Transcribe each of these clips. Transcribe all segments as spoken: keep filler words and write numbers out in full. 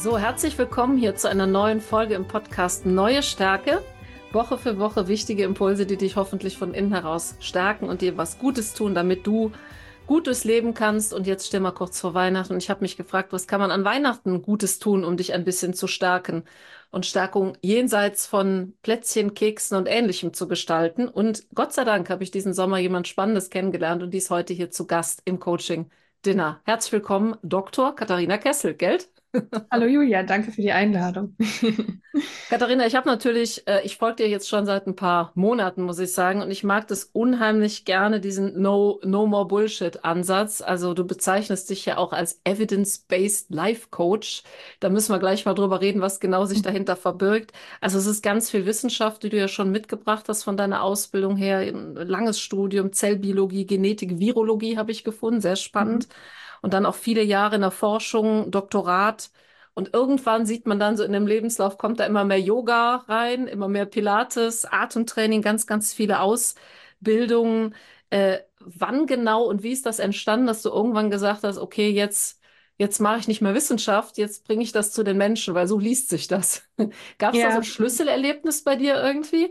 So, herzlich willkommen hier zu einer neuen Folge im Podcast Neue Stärke. Woche für Woche wichtige Impulse, die dich hoffentlich von innen heraus stärken und dir was Gutes tun, damit du gut durchs Leben kannst. Und jetzt stehen wir kurz vor Weihnachten und ich habe mich gefragt, was kann man an Weihnachten Gutes tun, um dich ein bisschen zu stärken und Stärkung jenseits von Plätzchen, Keksen und Ähnlichem zu gestalten. Und Gott sei Dank habe ich diesen Sommer jemand Spannendes kennengelernt und die ist heute hier zu Gast im Coaching Dinner. Herzlich willkommen, Doktor Katharina Kessel, gell? Hallo Julia, danke für die Einladung. Katharina, ich habe natürlich, äh, ich folge dir jetzt schon seit ein paar Monaten, muss ich sagen, und ich mag das unheimlich gerne, diesen No, No More Bullshit-Ansatz. Also du bezeichnest dich ja auch als Evidence-Based Life Coach. Da müssen wir gleich mal drüber reden, was genau sich dahinter verbirgt. Also es ist ganz viel Wissenschaft, die du ja schon mitgebracht hast von deiner Ausbildung her. Ein langes Studium, Zellbiologie, Genetik, Virologie habe ich gefunden, sehr Mhm. spannend. Und dann auch viele Jahre in der Forschung, Doktorat. Und irgendwann sieht man dann so in dem Lebenslauf, kommt da immer mehr Yoga rein, immer mehr Pilates, Atemtraining, ganz, ganz viele Ausbildungen. Äh, wann genau und wie ist das entstanden, dass du irgendwann gesagt hast, okay, jetzt, jetzt mache ich nicht mehr Wissenschaft, jetzt bringe ich das zu den Menschen, weil so liest sich das. Gab es da so ein Ja, Schlüsselerlebnis bei dir irgendwie?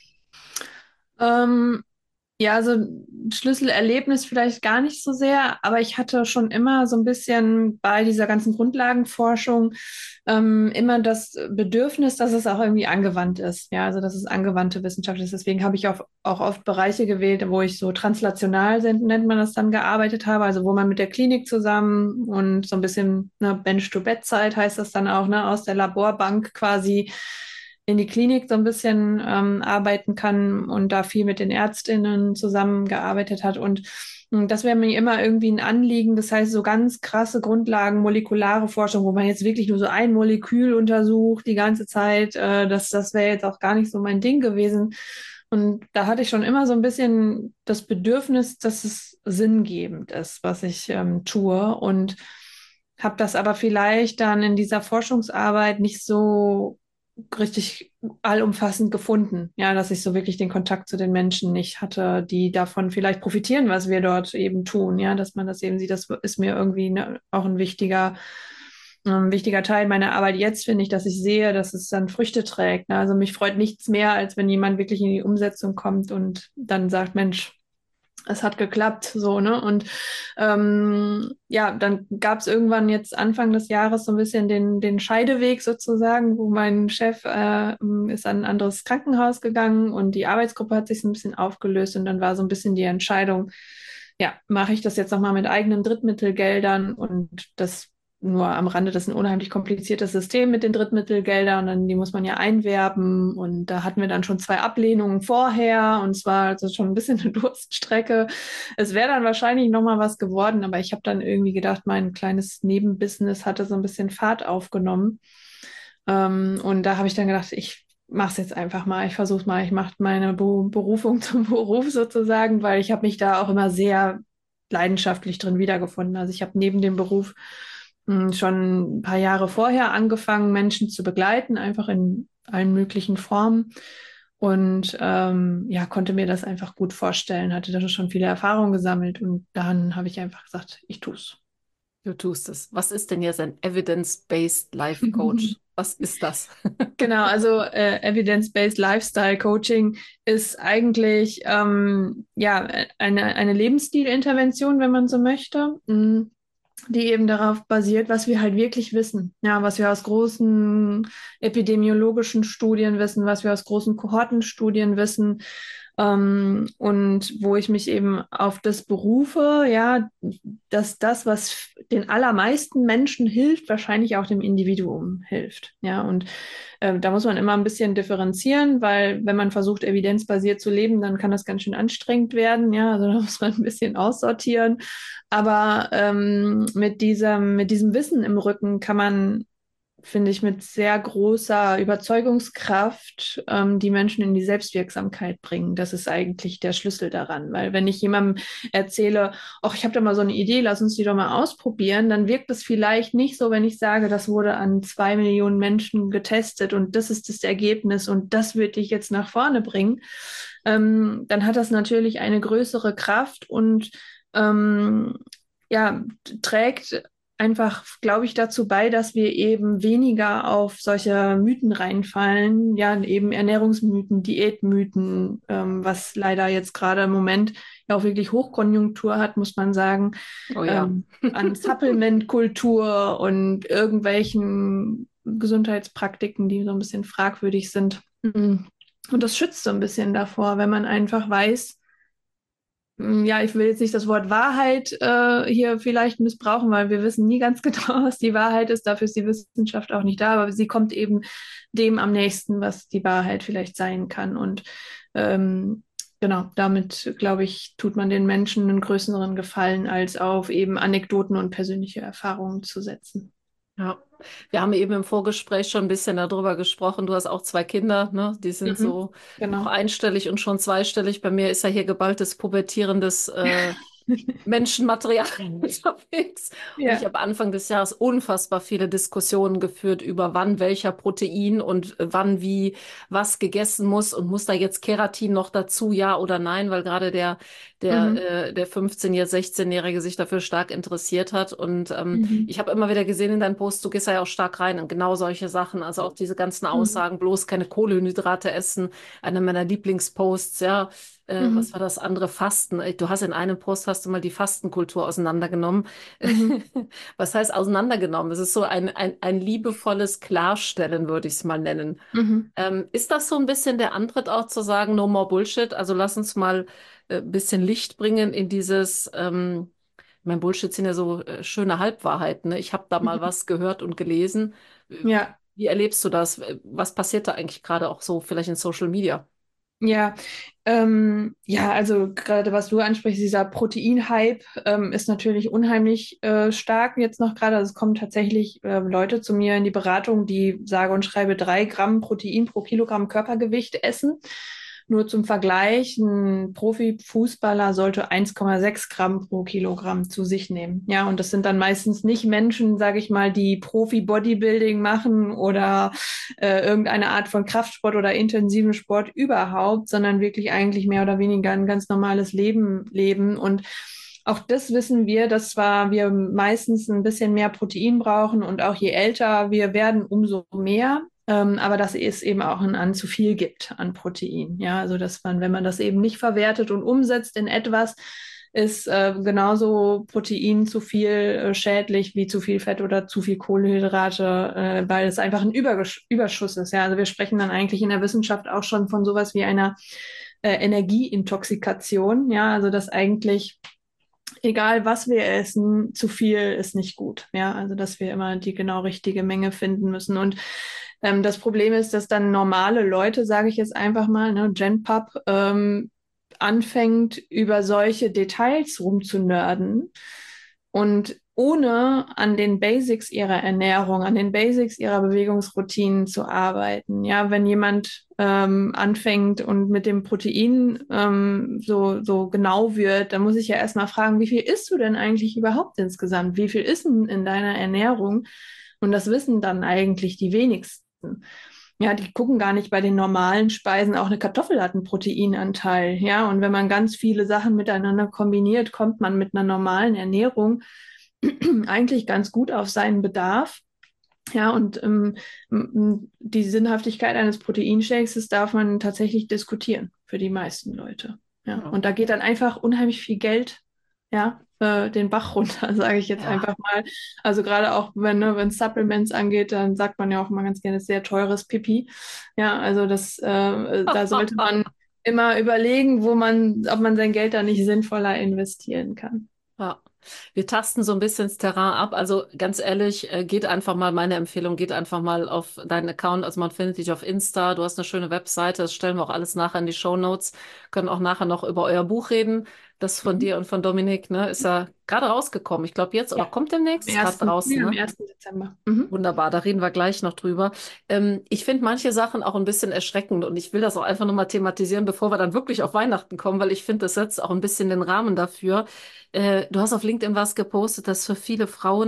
ähm, ja, also ein Schlüsselerlebnis vielleicht gar nicht so sehr, aber ich hatte schon immer so ein bisschen bei dieser ganzen Grundlagenforschung ähm, immer das Bedürfnis, dass es auch irgendwie angewandt ist. Ja, also dass es angewandte Wissenschaft ist. Deswegen habe ich auch, auch oft Bereiche gewählt, wo ich so translational sind, nennt man das dann, gearbeitet habe, also wo man mit der Klinik zusammen und so ein bisschen ne, Bench-to-Bedside heißt das dann auch, ne, aus der Laborbank quasi in die Klinik so ein bisschen ähm, arbeiten kann und da viel mit den Ärztinnen zusammengearbeitet hat. Und mh, das wäre mir immer irgendwie ein Anliegen. Das heißt, so ganz krasse Grundlagen, molekulare Forschung, wo man jetzt wirklich nur so ein Molekül untersucht die ganze Zeit, äh, das, das wäre jetzt auch gar nicht so mein Ding gewesen. Und da hatte ich schon immer so ein bisschen das Bedürfnis, dass es sinngebend ist, was ich ähm, tue. Und habe das aber vielleicht dann in dieser Forschungsarbeit nicht so richtig allumfassend gefunden. Ja, dass ich so wirklich den Kontakt zu den Menschen nicht hatte, die davon vielleicht profitieren, was wir dort eben tun. Ja, dass man das eben sieht, das ist mir irgendwie ne, auch ein wichtiger, ein wichtiger Teil meiner Arbeit jetzt, finde ich, dass ich sehe, dass es dann Früchte trägt. Ne? Also mich freut nichts mehr, als wenn jemand wirklich in die Umsetzung kommt und dann sagt, Mensch, es hat geklappt, so, ne? Und ähm, ja, dann gab es irgendwann jetzt Anfang des Jahres so ein bisschen den, den Scheideweg sozusagen, wo mein Chef äh, ist an ein anderes Krankenhaus gegangen und die Arbeitsgruppe hat sich so ein bisschen aufgelöst und dann war so ein bisschen die Entscheidung, ja, mache ich das jetzt nochmal mit eigenen Drittmittelgeldern und das nur am Rande, das ist ein unheimlich kompliziertes System mit den Drittmittelgeldern, und die muss man ja einwerben und da hatten wir dann schon zwei Ablehnungen vorher und es war also schon ein bisschen eine Durststrecke. Es wäre dann wahrscheinlich nochmal was geworden, aber ich habe dann irgendwie gedacht, mein kleines Nebenbusiness hatte so ein bisschen Fahrt aufgenommen. Ähm, und da habe ich dann gedacht, ich mache es jetzt einfach mal, ich versuche mal, ich mache meine Be Berufung zum Beruf sozusagen, weil ich habe mich da auch immer sehr leidenschaftlich drin wiedergefunden. Also ich habe neben dem Beruf mh, schon ein paar Jahre vorher angefangen, Menschen zu begleiten, einfach in allen möglichen Formen. Und ähm, ja, konnte mir das einfach gut vorstellen, hatte da schon viele Erfahrungen gesammelt und dann habe ich einfach gesagt, ich tue es. Du tust es. Was ist denn jetzt ein Evidence-Based Life Coach? Was ist das? Genau, also äh, Evidence-Based Lifestyle Coaching ist eigentlich ähm, ja eine, eine Lebensstilintervention, wenn man so möchte, mh, die eben darauf basiert, was wir halt wirklich wissen. Ja, was wir aus großen epidemiologischen Studien wissen, was wir aus großen Kohortenstudien wissen. Ähm, und wo ich mich eben auf das berufe, ja, dass das, was den allermeisten Menschen hilft, wahrscheinlich auch dem Individuum hilft. Ja, und äh, da muss man immer ein bisschen differenzieren, weil wenn man versucht, evidenzbasiert zu leben, dann kann das ganz schön anstrengend werden. Ja, also da muss man ein bisschen aussortieren. Aber ähm, mit diesem, mit diesem Wissen im Rücken kann man, finde ich, mit sehr großer Überzeugungskraft ähm, die Menschen in die Selbstwirksamkeit bringen. Das ist eigentlich der Schlüssel daran. Weil wenn ich jemandem erzähle, ach, ich habe da mal so eine Idee, lass uns die doch mal ausprobieren, dann wirkt es vielleicht nicht so, wenn ich sage, das wurde an zwei Millionen Menschen getestet und das ist das Ergebnis und das wird dich jetzt nach vorne bringen. Ähm, dann hat das natürlich eine größere Kraft und ähm, ja, trägt einfach, glaube ich, dazu bei, dass wir eben weniger auf solche Mythen reinfallen, ja, eben Ernährungsmythen, Diätmythen, ähm, was leider jetzt gerade im Moment ja auch wirklich Hochkonjunktur hat, muss man sagen, Oh ja. ähm, an Supplementkultur und irgendwelchen Gesundheitspraktiken, die so ein bisschen fragwürdig sind. Mhm. Und das schützt so ein bisschen davor, wenn man einfach weiß, mm, ja, ich will jetzt nicht das Wort Wahrheit äh, hier vielleicht missbrauchen, weil wir wissen nie ganz genau, was die Wahrheit ist. Dafür ist die Wissenschaft auch nicht da, aber sie kommt eben dem am nächsten, was die Wahrheit vielleicht sein kann. Und ähm, genau, damit, glaube ich, tut man den Menschen einen größeren Gefallen, als auf eben Anekdoten und persönliche Erfahrungen zu setzen. Ja, wir haben eben im Vorgespräch schon ein bisschen darüber gesprochen. Du hast auch zwei Kinder, ne? Die sind Mhm, so noch genau. einstellig und schon zweistellig. Bei mir ist ja hier geballtes, pubertierendes äh, Menschenmaterial unterwegs. Und ich Ja. habe Anfang des Jahres unfassbar viele Diskussionen geführt über wann welcher Protein und äh, wann wie was gegessen muss und muss da jetzt Keratin noch dazu, ja oder nein, weil gerade der, Mhm. der, äh, der fünfzehn-, jetzt sechzehn-Jährige sich dafür stark interessiert hat. Und ähm, Mhm. ich habe immer wieder gesehen in deinen Posts, du gehst da ja auch stark rein in genau solche Sachen, also auch diese ganzen Mhm. Aussagen, bloß keine Kohlenhydrate essen, einer meiner Lieblingsposts, ja. Äh, was Mhm. war das andere? Fasten. Äh, Du hast in einem Post hast du mal die Fastenkultur auseinandergenommen. Mhm. Was heißt auseinandergenommen? Es ist so ein, ein, ein liebevolles Klarstellen, würde ich es mal nennen. Mhm. Ähm, ist das so ein bisschen der Antritt auch zu sagen, no more Bullshit? Also lass uns mal ein äh, bisschen Licht bringen in dieses, ähm, mein Bullshit sind ja so äh, schöne Halbwahrheiten, ne? Ich habe da mal Mhm. was gehört und gelesen. Äh, Ja. Wie erlebst du das? Was passiert da eigentlich gerade auch so vielleicht in Social Media? Ja, ähm, ja, also gerade was du ansprichst, dieser Protein-Hype ähm, ist natürlich unheimlich äh, stark jetzt noch gerade. Also es kommen tatsächlich äh, Leute zu mir in die Beratung, die sage und schreibe drei Gramm Protein pro Kilogramm Körpergewicht essen. Nur zum Vergleich, ein Profifußballer sollte eins Komma sechs Gramm pro Kilogramm zu sich nehmen. Ja, und das sind dann meistens nicht Menschen, sage ich mal, die Profi-Bodybuilding machen oder äh, irgendeine Art von Kraftsport oder intensiven Sport überhaupt, sondern wirklich eigentlich mehr oder weniger ein ganz normales Leben leben. Und auch das wissen wir, dass zwar wir meistens ein bisschen mehr Protein brauchen und auch je älter wir werden, umso mehr. Ähm, aber dass es eben auch ein an zu viel gibt an Protein. Ja, also dass man, wenn man das eben nicht verwertet und umsetzt in etwas, ist äh, genauso Protein zu viel äh, schädlich wie zu viel Fett oder zu viel Kohlenhydrate, äh, weil es einfach ein Übergesch Überschuss ist. Ja, also wir sprechen dann eigentlich in der Wissenschaft auch schon von sowas wie einer äh, Energieintoxikation. Ja, also dass eigentlich egal was wir essen, zu viel ist nicht gut. Ja, also dass wir immer die genau richtige Menge finden müssen. Und ähm, das Problem ist, dass dann normale Leute, sage ich jetzt einfach mal, ne, Genpub, ähm, anfängt, über solche Details rumzunörden und ohne an den Basics ihrer Ernährung, an den Basics ihrer Bewegungsroutinen zu arbeiten. Ja, wenn jemand ähm, anfängt und mit dem Protein ähm, so, so genau wird, dann muss ich ja erstmal fragen, wie viel isst du denn eigentlich überhaupt insgesamt? Wie viel ist denn in deiner Ernährung? Und das wissen dann eigentlich die wenigsten. Ja, die gucken gar nicht bei den normalen Speisen. Auch eine Kartoffel hat einen Proteinanteil. Ja, und wenn man ganz viele Sachen miteinander kombiniert, kommt man mit einer normalen Ernährung eigentlich ganz gut auf seinen Bedarf. Ja, und ähm, die Sinnhaftigkeit eines Proteinshakes, das darf man tatsächlich diskutieren für die meisten Leute. Ja, Ja. und da geht dann einfach unheimlich viel Geld, ja, äh, den Bach runter, sage ich jetzt Ja. einfach mal. Also gerade auch, wenn, ne, wenn es Supplements angeht, dann sagt man ja auch immer ganz gerne sehr teures Pipi. Ja, also das, äh, da sollte man immer überlegen, wo man, ob man sein Geld da nicht sinnvoller investieren kann. Ja, wir tasten so ein bisschen das Terrain ab. Also ganz ehrlich, äh, geht einfach mal, meine Empfehlung, geht einfach mal auf deinen Account. Also man findet dich auf Insta, du hast eine schöne Webseite, das stellen wir auch alles nachher in die Shownotes. Können auch nachher noch über euer Buch reden. Das von Mhm. dir und von Dominik, ne, ist ja gerade rausgekommen. Ich glaube jetzt oder Ja, kommt am demnächst, ist gerade ersten, draußen, ja, am ne? ersten Dezember. Mhm. Wunderbar, da reden wir gleich noch drüber. Ähm, ich finde manche Sachen auch ein bisschen erschreckend und ich will das auch einfach nochmal thematisieren, bevor wir dann wirklich auf Weihnachten kommen, weil ich finde, das setzt auch ein bisschen den Rahmen dafür. Äh, du hast auf LinkedIn was gepostet, dass für viele Frauen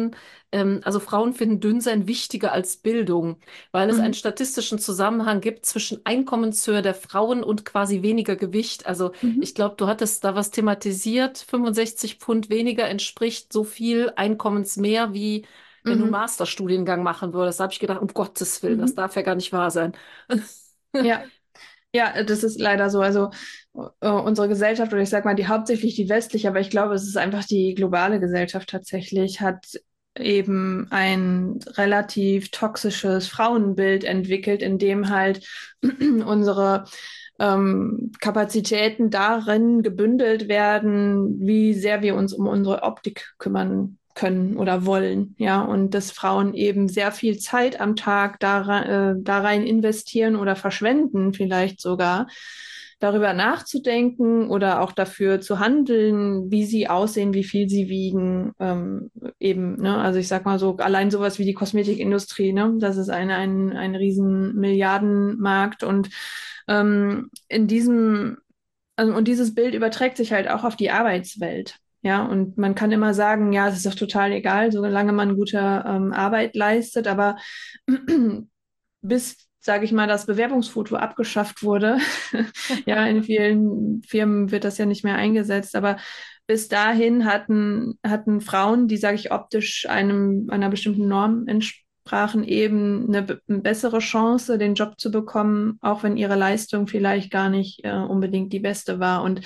ähm, also Frauen finden Dünnsein wichtiger als Bildung, weil es einen Mhm. statistischen Zusammenhang gibt zwischen Einkommenshöhe der Frauen und quasi weniger Gewicht. Also Mhm. ich glaube, du hattest da was thematisiert. fünfundsechzig Pfund weniger entspricht so viel Einkommensmehr, wie wenn du einen Mhm. Masterstudiengang machen würdest. Da habe ich gedacht, um Gottes Willen, das Mhm. darf ja gar nicht wahr sein. Ja. Ja, das ist leider so. Also äh, unsere Gesellschaft, oder ich sag mal, die hauptsächlich die westliche, aber ich glaube, es ist einfach die globale Gesellschaft tatsächlich, hat eben ein relativ toxisches Frauenbild entwickelt, in dem halt unsere ähm, Kapazitäten darin gebündelt werden, wie sehr wir uns um unsere Optik kümmern können oder wollen, ja, und dass Frauen eben sehr viel Zeit am Tag da, äh, da rein investieren oder verschwenden, vielleicht sogar, darüber nachzudenken oder auch dafür zu handeln, wie sie aussehen, wie viel sie wiegen, ähm, eben, ne, also ich sag mal so, allein sowas wie die Kosmetikindustrie, ne, das ist ein, ein, ein riesen Milliardenmarkt und ähm, in diesem, also, und dieses Bild überträgt sich halt auch auf die Arbeitswelt. Ja, und man kann immer sagen, ja, es ist doch total egal, solange man gute ähm, Arbeit leistet, aber bis, sage ich mal, das Bewerbungsfoto abgeschafft wurde, ja, in vielen Firmen wird das ja nicht mehr eingesetzt, aber bis dahin hatten, hatten Frauen, die, sage ich, optisch einem, einer bestimmten Norm entsprachen, eben eine, be- eine bessere Chance, den Job zu bekommen, auch wenn ihre Leistung vielleicht gar nicht äh, unbedingt die beste war. Und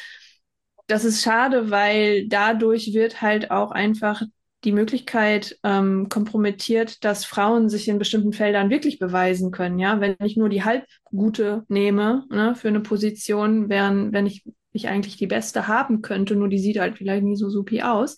das ist schade, weil dadurch wird halt auch einfach die Möglichkeit ähm, kompromittiert, dass Frauen sich in bestimmten Feldern wirklich beweisen können. Ja, wenn ich nur die Halbgute nehme, ne, für eine Position, während wenn ich, ich eigentlich die Beste haben könnte, nur die sieht halt vielleicht nie so supi aus,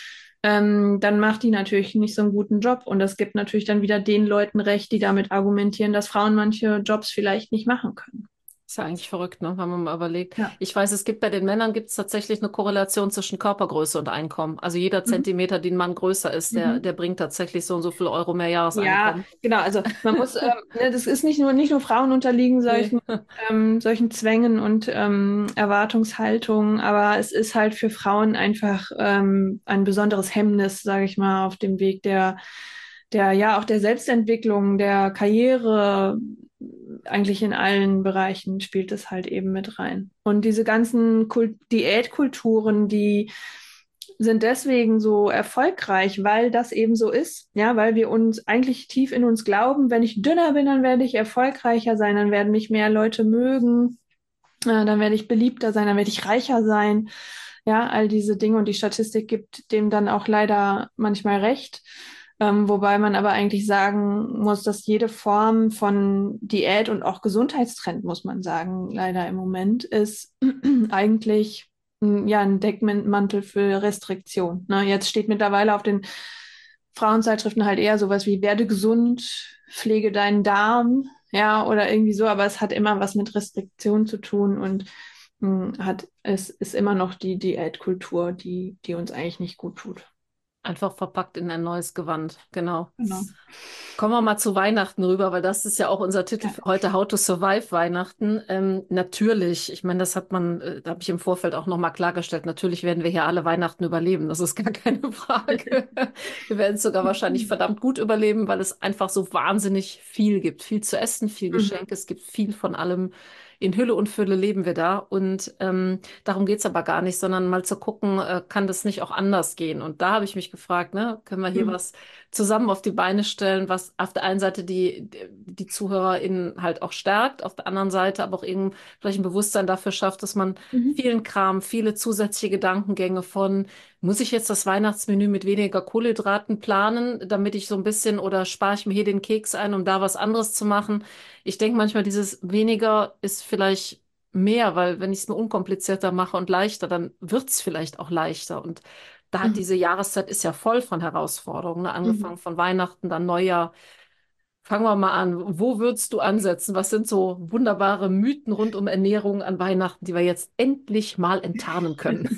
ähm, dann macht die natürlich nicht so einen guten Job. Und das gibt natürlich dann wieder den Leuten recht, die damit argumentieren, dass Frauen manche Jobs vielleicht nicht machen können. Ist ja eigentlich verrückt, ne, wenn man mal überlegt. Ja. Ich weiß, es gibt bei den Männern gibt es tatsächlich eine Korrelation zwischen Körpergröße und Einkommen. Also jeder Mhm. Zentimeter, den ein Mann größer ist, der, Mhm. der bringt tatsächlich so und so viel Euro mehr Ja, Jahreseinkommen. genau. Also man muss, ähm, ne, das ist nicht nur, nicht nur Frauen unterliegen Nee. solchen, ähm, solchen Zwängen und ähm, Erwartungshaltungen, aber es ist halt für Frauen einfach ähm, ein besonderes Hemmnis, sage ich mal, auf dem Weg der, der, ja, auch der Selbstentwicklung, der Karriere, eigentlich in allen Bereichen spielt es halt eben mit rein. Und diese ganzen Kult Diätkulturen, die sind deswegen so erfolgreich, weil das eben so ist, ja, weil wir uns eigentlich tief in uns glauben, wenn ich dünner bin, dann werde ich erfolgreicher sein, dann werden mich mehr Leute mögen, äh, dann werde ich beliebter sein, dann werde ich reicher sein, ja, all diese Dinge und die Statistik gibt dem dann auch leider manchmal recht. Ähm, wobei man aber eigentlich sagen muss, dass jede Form von Diät und auch Gesundheitstrend, muss man sagen, leider im Moment ist eigentlich mm, ja ein Deckmantel für Restriktion. Ne? Jetzt steht mittlerweile auf den Frauenzeitschriften halt eher sowas wie werde gesund, pflege deinen Darm, ja, oder irgendwie so, aber es hat immer was mit Restriktion zu tun und mh, hat, es ist immer noch die Diätkultur, die, die uns eigentlich nicht gut tut. Einfach verpackt in ein neues Gewand. Genau. Genau. Kommen wir mal zu Weihnachten rüber, weil das ist ja auch unser Titel Ja. für heute, How to Survive Weihnachten. Ähm, natürlich, ich meine, das hat man, äh, da habe ich im Vorfeld auch nochmal klargestellt, natürlich werden wir hier alle Weihnachten überleben, das ist gar keine Frage. Wir werden es sogar wahrscheinlich verdammt gut überleben, weil es einfach so wahnsinnig viel gibt. Viel zu essen, viel Mhm. Geschenke, es gibt viel von allem. In Hülle und Fülle leben wir da. Und ähm, darum geht's aber gar nicht, sondern mal zu gucken, äh, kann das nicht auch anders gehen? Und da habe ich mich gefragt, ne, können wir hier Mhm. was zusammen auf die Beine stellen, was auf der einen Seite die, die ZuhörerInnen halt auch stärkt, auf der anderen Seite aber auch eben vielleicht ein Bewusstsein dafür schafft, dass man Mhm. vielen Kram, viele zusätzliche Gedankengänge von, muss ich jetzt das Weihnachtsmenü mit weniger Kohlenhydraten planen, damit ich so ein bisschen oder spare ich mir hier den Keks ein, um da was anderes zu machen? Ich denke manchmal, dieses weniger ist vielleicht mehr, weil wenn ich es mir unkomplizierter mache und leichter, dann wird es vielleicht auch leichter. Und da hat Mhm. diese Jahreszeit ist ja voll von Herausforderungen, ne? Mhm. Angefangen von Weihnachten, dann Neujahr. Fangen wir mal an. Wo würdest du ansetzen? Was sind so wunderbare Mythen rund um Ernährung an Weihnachten, die wir jetzt endlich mal enttarnen können?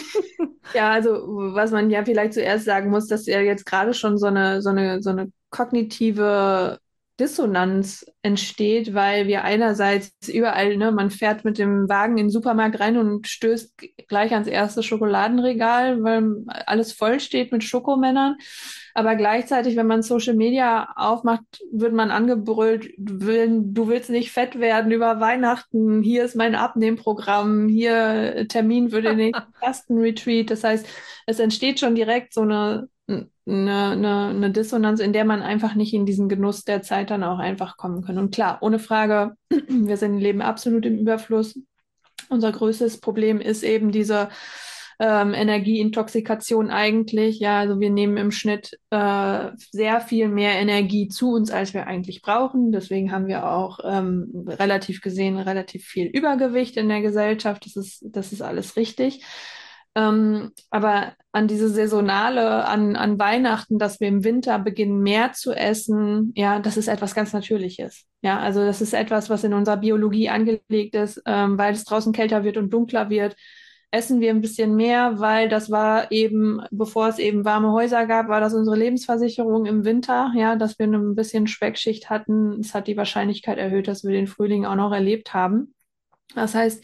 Ja, also was man ja vielleicht zuerst sagen muss, dass ja jetzt gerade schon so eine, so eine, so eine kognitive Dissonanz entsteht, weil wir einerseits überall, ne, man fährt mit dem Wagen in den Supermarkt rein und stößt g- gleich ans erste Schokoladenregal, weil alles voll steht mit Schokomännern. Aber gleichzeitig, wenn man Social Media aufmacht, wird man angebrüllt, du will- du willst nicht fett werden über Weihnachten, hier ist mein Abnehmprogramm, hier Termin für den nächsten Fastenretreat. Das heißt, es entsteht schon direkt so eine, eine, eine, eine Dissonanz, in der man einfach nicht in diesen Genuss der Zeit dann auch einfach kommen kann. Und klar, ohne Frage, wir sind leben absolut im Überfluss. Unser größtes Problem ist eben diese ähm, Energieintoxikation eigentlich. Ja, also wir nehmen im Schnitt äh, sehr viel mehr Energie zu uns, als wir eigentlich brauchen. Deswegen haben wir auch ähm, relativ gesehen relativ viel Übergewicht in der Gesellschaft. Das ist, das ist alles richtig. Ähm, aber an diese Saisonale, an, an Weihnachten, dass wir im Winter beginnen, mehr zu essen, ja, das ist etwas ganz Natürliches. Ja, also das ist etwas, was in unserer Biologie angelegt ist, ähm, weil es draußen kälter wird und dunkler wird, essen wir ein bisschen mehr, weil das war eben, bevor es eben warme Häuser gab, war das unsere Lebensversicherung im Winter, ja, dass wir ein bisschen Speckschicht hatten. Es hat die Wahrscheinlichkeit erhöht, dass wir den Frühling auch noch erlebt haben. Das heißt,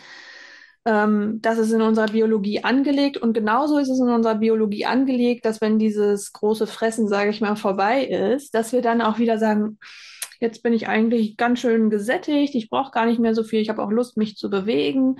ähm, das ist in unserer Biologie angelegt und genauso ist es in unserer Biologie angelegt, dass wenn dieses große Fressen, sage ich mal, vorbei ist, dass wir dann auch wieder sagen, jetzt bin ich eigentlich ganz schön gesättigt, ich brauche gar nicht mehr so viel, ich habe auch Lust, mich zu bewegen.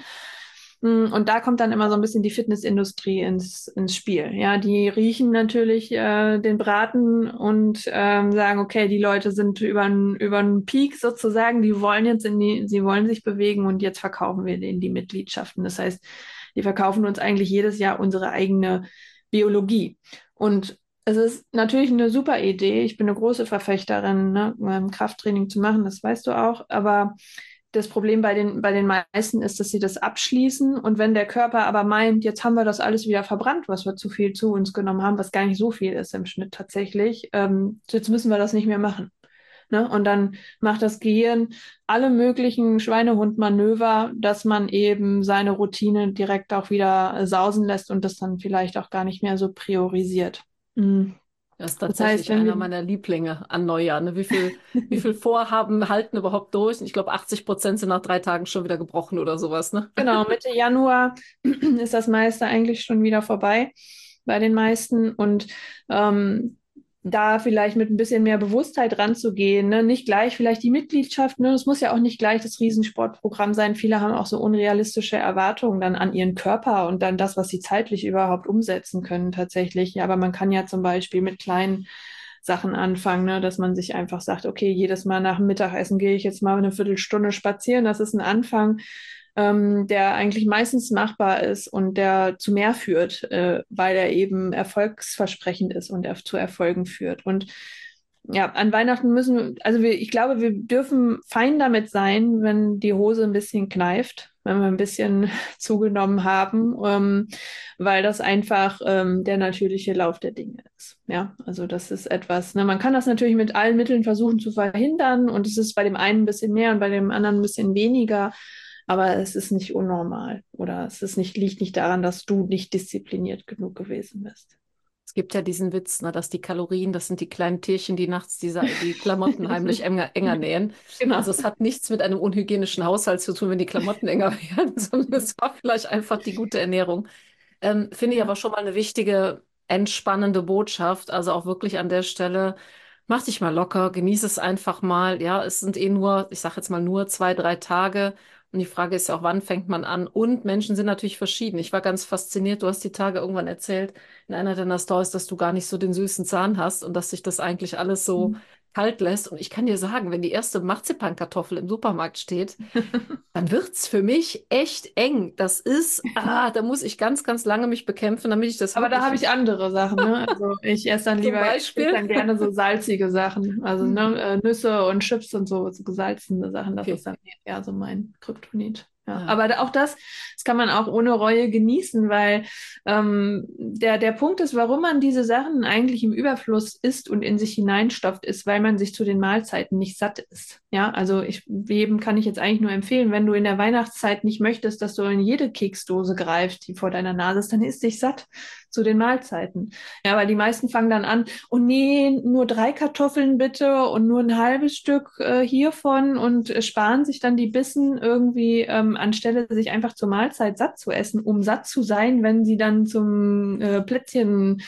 Und da kommt dann immer so ein bisschen die Fitnessindustrie ins, ins Spiel. Ja, die riechen natürlich äh, den Braten und ähm, sagen, okay, die Leute sind über einen über einen Peak sozusagen, die wollen jetzt in die, sie wollen sich bewegen und jetzt verkaufen wir denen die Mitgliedschaften. Das heißt, die verkaufen uns eigentlich jedes Jahr unsere eigene Biologie. Und es ist natürlich eine super Idee. Ich bin eine große Verfechterin, ne, Krafttraining zu machen, das weißt du auch, aber das Problem bei den, bei den meisten ist, dass sie das abschließen und wenn der Körper aber meint, jetzt haben wir das alles wieder verbrannt, was wir zu viel zu uns genommen haben, was gar nicht so viel ist im Schnitt tatsächlich, ähm, jetzt müssen wir das nicht mehr machen. Ne? Und dann macht das Gehirn alle möglichen Schweinehundmanöver, dass man eben seine Routine direkt auch wieder sausen lässt und das dann vielleicht auch gar nicht mehr so priorisiert. Mhm. Das ist Das heißt, tatsächlich wenn einer wir meiner Lieblinge an Neujahr. Ne? Wie viel, wie viel Vorhaben halten überhaupt durch? Und ich glaube, achtzig Prozent sind nach drei Tagen schon wieder gebrochen oder sowas. Ne? Genau, Mitte Januar ist das meiste eigentlich schon wieder vorbei bei den meisten. Und ähm, da vielleicht mit ein bisschen mehr Bewusstheit ranzugehen, ne? Nicht gleich vielleicht die Mitgliedschaft, ne? Es muss ja auch nicht gleich das Riesensportprogramm sein. Viele haben auch so unrealistische Erwartungen dann an ihren Körper und dann das, was sie zeitlich überhaupt umsetzen können tatsächlich. Ja, aber man kann ja zum Beispiel mit kleinen Sachen anfangen, ne? Dass man sich einfach sagt, okay, jedes Mal nach dem Mittagessen gehe ich jetzt mal eine Viertelstunde spazieren. Das ist ein Anfang, ähm, der eigentlich meistens machbar ist und der zu mehr führt, äh, weil er eben erfolgsversprechend ist und er zu Erfolgen führt. Und ja, an Weihnachten müssen, also wir, ich glaube, wir dürfen fein damit sein, wenn die Hose ein bisschen kneift, wenn wir ein bisschen zugenommen haben, ähm, weil das einfach ähm, der natürliche Lauf der Dinge ist. Ja, also das ist etwas, ne, man kann das natürlich mit allen Mitteln versuchen zu verhindern und es ist bei dem einen ein bisschen mehr und bei dem anderen ein bisschen weniger, aber es ist nicht unnormal oder es ist nicht, liegt nicht daran, dass du nicht diszipliniert genug gewesen bist. Es gibt ja diesen Witz, ne, dass die Kalorien, das sind die kleinen Tierchen, die nachts diese, die Klamotten heimlich enger, enger nähen. Genau. Also es hat nichts mit einem unhygienischen Haushalt zu tun, wenn die Klamotten enger werden, sondern es war vielleicht einfach die gute Ernährung. Ähm, finde ich Ja. aber schon mal eine wichtige, entspannende Botschaft. Also auch wirklich an der Stelle, mach dich mal locker, genieß es einfach mal. Ja, es sind eh nur, ich sage jetzt mal nur zwei, drei Tage. Und die Frage ist ja auch, wann fängt man an? Und Menschen sind natürlich verschieden. Ich war ganz fasziniert. Du hast die Tage irgendwann erzählt in einer deiner Stories, dass du gar nicht so den süßen Zahn hast und dass sich das eigentlich alles so kalt lässt. Und ich kann dir sagen, wenn die erste Marzipankartoffel im Supermarkt steht, dann wird's für mich echt eng. Das ist, ah, da muss ich ganz, ganz lange mich bekämpfen, damit ich das Aber da wirklich habe ich andere Sachen, ne? Also ich esse dann zum lieber, ich esse Beispiel. dann gerne so salzige Sachen. Also Hm. ne, äh, Nüsse und Chips und so, so gesalzene Sachen, das Okay. ist dann eher so mein Kryptonit. Ja. Ja. Aber da- auch das, das kann man auch ohne Reue genießen, weil ähm, der, der Punkt ist, warum man diese Sachen eigentlich im Überfluss isst und in sich hineinstopft, ist, weil man sich zu den Mahlzeiten nicht satt isst. Ja, also ich, jedem kann ich jetzt eigentlich nur empfehlen, wenn du in der Weihnachtszeit nicht möchtest, dass du in jede Keksdose greifst, die vor deiner Nase ist, dann isst dich satt zu den Mahlzeiten. Ja, weil die meisten fangen dann an, oh nee, nur drei Kartoffeln bitte und nur ein halbes Stück äh, hiervon und äh, sparen sich dann die Bissen irgendwie, ähm, anstelle sich einfach zur Mahlzeit satt zu essen, um satt zu sein, wenn sie dann zum äh, Plätzchen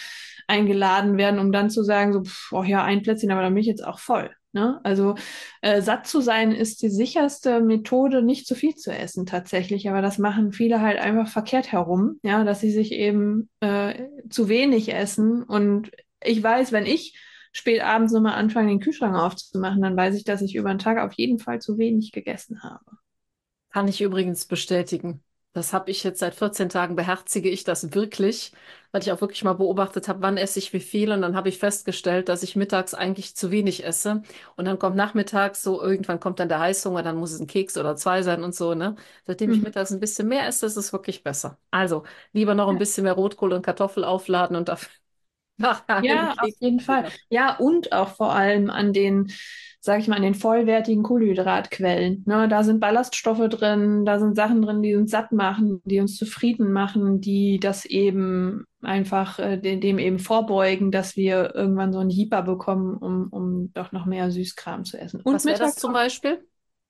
eingeladen werden, um dann zu sagen, so, pff, oh ja, ein Plätzchen, aber dann bin ich jetzt auch voll. Ne? Also äh, satt zu sein ist die sicherste Methode, nicht zu viel zu essen tatsächlich. Aber das machen viele halt einfach verkehrt herum, ja, dass sie sich eben äh, zu wenig essen. Und ich weiß, wenn ich spät abends nochmal anfange, den Kühlschrank aufzumachen, dann weiß ich, dass ich über den Tag auf jeden Fall zu wenig gegessen habe. Kann ich übrigens bestätigen. Das habe ich jetzt seit vierzehn Tagen, beherzige ich das wirklich, weil ich auch wirklich mal beobachtet habe, wann esse ich wie viel. Und dann habe ich festgestellt, dass ich mittags eigentlich zu wenig esse. Und dann kommt nachmittags so, irgendwann kommt dann der Heißhunger, dann muss es ein Keks oder zwei sein und so, ne? Seitdem ich Mhm. mittags ein bisschen mehr esse, ist es wirklich besser. Also lieber noch ein bisschen mehr Rotkohl und Kartoffel aufladen und dafür nachher einen Ja, auf Keks. jeden Fall. Ja, und auch vor allem an den, sag ich mal, an den vollwertigen Kohlenhydratquellen. Ne, da sind Ballaststoffe drin, da sind Sachen drin, die uns satt machen, die uns zufrieden machen, die das eben einfach äh, dem, dem eben vorbeugen, dass wir irgendwann so einen Jeeper bekommen, um, um doch noch mehr Süßkram zu essen. Und Was wäre das mittags zum Beispiel?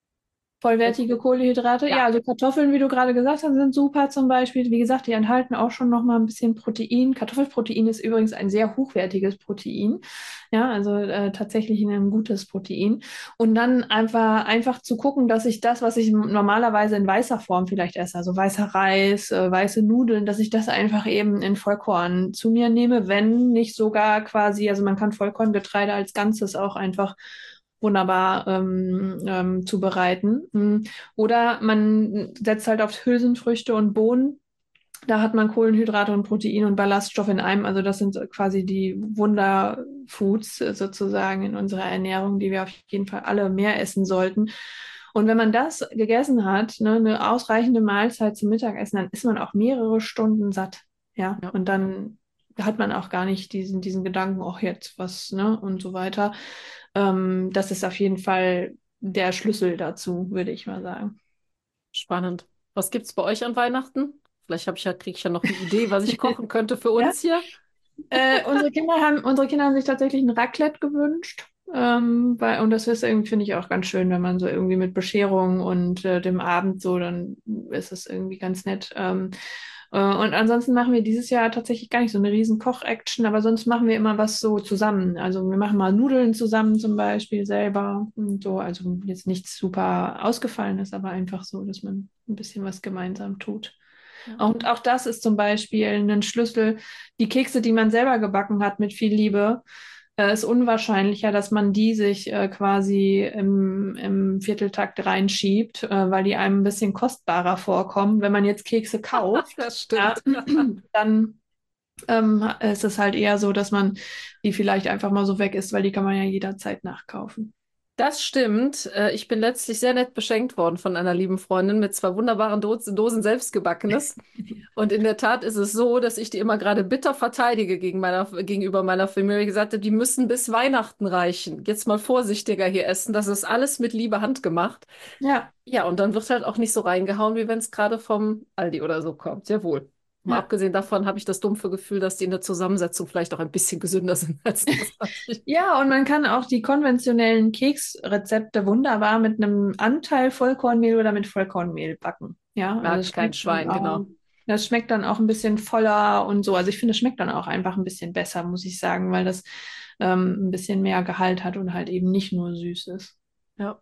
vollwertige Kohlenhydrate. Ja, Ja. also Kartoffeln, wie du gerade gesagt hast, sind super zum Beispiel. Wie gesagt, die enthalten auch schon noch mal ein bisschen Protein. Kartoffelprotein ist übrigens ein sehr hochwertiges Protein. Ja, also äh, tatsächlich ein gutes Protein. Und dann einfach, einfach zu gucken, dass ich das, was ich normalerweise in weißer Form vielleicht esse, also weißer Reis, äh, weiße Nudeln, dass ich das einfach eben in Vollkorn zu mir nehme, wenn nicht sogar quasi, also man kann Vollkorngetreide als Ganzes auch einfach wunderbar ähm, ähm, zubereiten. Mm. Oder man setzt halt auf Hülsenfrüchte und Bohnen. Da hat man Kohlenhydrate und Protein und Ballaststoffe in einem. Also das sind so quasi die Wunderfoods äh, sozusagen in unserer Ernährung, die wir auf jeden Fall alle mehr essen sollten. Und wenn man das gegessen hat, ne, eine ausreichende Mahlzeit zum Mittagessen, dann ist man auch mehrere Stunden satt. Ja, Ja. und dann hat man auch gar nicht diesen, diesen Gedanken, auch jetzt was, ne, und so weiter. Ähm, das ist auf jeden Fall der Schlüssel dazu, würde ich mal sagen. Spannend. Was gibt's bei euch an Weihnachten? Vielleicht habe ich ja, kriege ich ja noch eine Idee, was ich kochen könnte für Ja, uns hier. äh, unsere Kinder haben, unsere Kinder haben sich tatsächlich ein Raclette gewünscht. Ähm, weil, und das ist irgendwie, finde ich auch ganz schön, wenn man so irgendwie mit Bescherung und äh, dem Abend so, dann ist es irgendwie ganz nett. Ähm, äh, und ansonsten machen wir dieses Jahr tatsächlich gar nicht so eine riesen Koch-Action, aber sonst machen wir immer was so zusammen. Also wir machen mal Nudeln zusammen zum Beispiel selber und so. Also jetzt nichts super Ausgefallenes, aber einfach so, dass man ein bisschen was gemeinsam tut. Ja. Und auch das ist zum Beispiel ein Schlüssel. Die Kekse, die man selber gebacken hat mit viel Liebe, äh, ist unwahrscheinlicher, dass man die sich äh, quasi im, im Vierteltakt reinschiebt, äh, weil die einem ein bisschen kostbarer vorkommen. Wenn man jetzt Kekse kauft, Das ja, stimmt. dann ähm, ist es halt eher so, dass man die vielleicht einfach mal so weg isst, weil die kann man ja jederzeit nachkaufen. Das stimmt. Äh, Ich bin letztlich sehr nett beschenkt worden von einer lieben Freundin mit zwei wunderbaren Do Dosen selbstgebackenes. Und in der Tat ist es so, dass ich die immer gerade bitter verteidige gegen meiner, gegenüber meiner Familie. Ich gesagt habe, die müssen bis Weihnachten reichen. Jetzt mal vorsichtiger hier essen. Das ist alles mit Liebe handgemacht. Ja, Ja, und dann wird halt auch nicht so reingehauen, wie wenn es gerade vom Aldi oder so kommt. Jawohl. Mal ja. abgesehen davon habe ich das dumpfe Gefühl, dass die in der Zusammensetzung vielleicht auch ein bisschen gesünder sind als das, was ich. Ja, und man kann auch die konventionellen Keksrezepte wunderbar mit einem Anteil Vollkornmehl oder mit Vollkornmehl backen. Ja, also es Mag kein schmeckt dann Schwein, auch, genau. das schmeckt dann auch ein bisschen voller und so. Also ich finde, es schmeckt dann auch einfach ein bisschen besser, muss ich sagen, weil das ähm, ein bisschen mehr Gehalt hat und halt eben nicht nur süß ist. Ja.